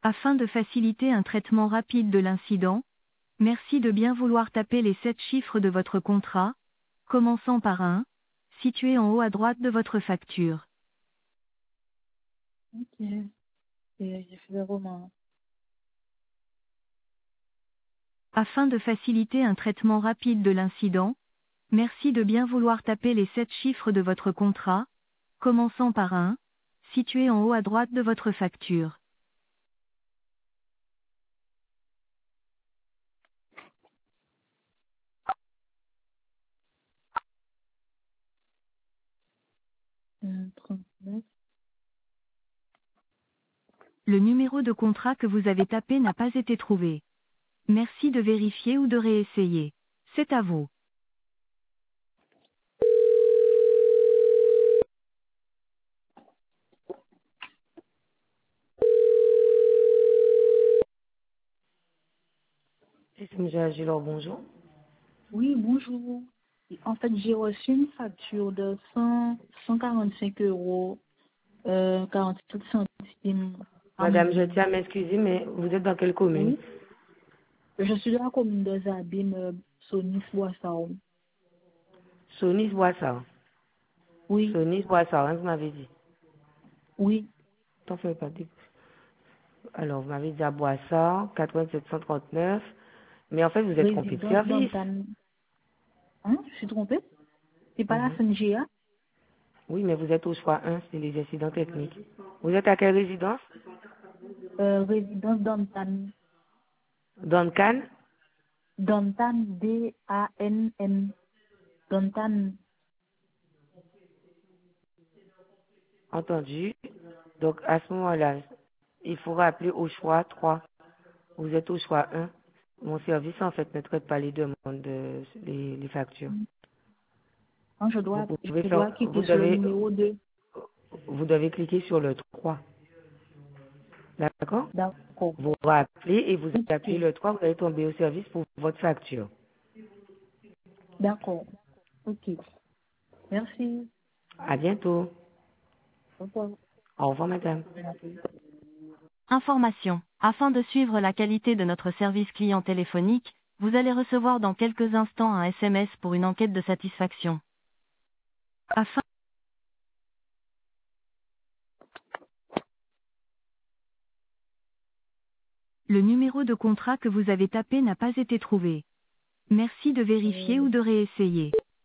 Afin de faciliter un traitement rapide de l'incident, merci de bien vouloir taper les 7 chiffres de votre contrat, commençant par un, situé en haut à droite de votre facture. Ok. Et j'ai fait le roman. Afin de faciliter un traitement rapide de l'incident, merci de bien vouloir taper les 7 chiffres de votre contrat, commençant par un, situé en haut à droite de votre facture. Euh, 39. Le numéro de contrat que vous avez tapé n'a pas été trouvé. Merci de vérifier ou de réessayer. C'est à vous. C'est M. Agilor, bonjour. Oui, bonjour. En fait, j'ai reçu une facture de 145 euros, 47 centimes à Madame, je mon... tiens à m'excuser, mais vous êtes dans quelle commune? Oui, je suis de la commune de Zabim, Sonis Boissao. Sonis Boissard. Oui, Sonis Boissard, hein, vous m'avez dit. oui, T'en fais pas dire. Alors, vous m'avez dit à Boissard, 8739. Mais en fait, vous êtes trompé de résidence service. d'Antan. Hein, je suis trompée? C'est pas la Mhm. FNGA? Oui, mais vous êtes au choix 1, c'est les incidents techniques. Vous êtes à quelle résidence? Résidence d'Antan. Duncan? Dantan, D-A-N-N. Dantan. Entendu. Donc, à ce moment-là, il faut rappeler au choix 3. Vous êtes au choix 1. Mon service, en fait, ne traite pas les demandes, les factures. Hein, Vous pouvez je faire, dois cliquer sur le numéro 2. vous devez cliquer sur le 3. D'accord? D'accord. Vous rappelez et vous appuyez Ok. le 3, vous allez tomber au service pour votre facture. D'accord. Ok. Merci. À bientôt. Au revoir. Au revoir, madame. Information. Afin de suivre la qualité de notre service client téléphonique, vous allez recevoir dans quelques instants un SMS pour une enquête de satisfaction. Afin Le numéro de contrat que vous avez tapé n'a pas été trouvé. Merci de vérifier ou de réessayer.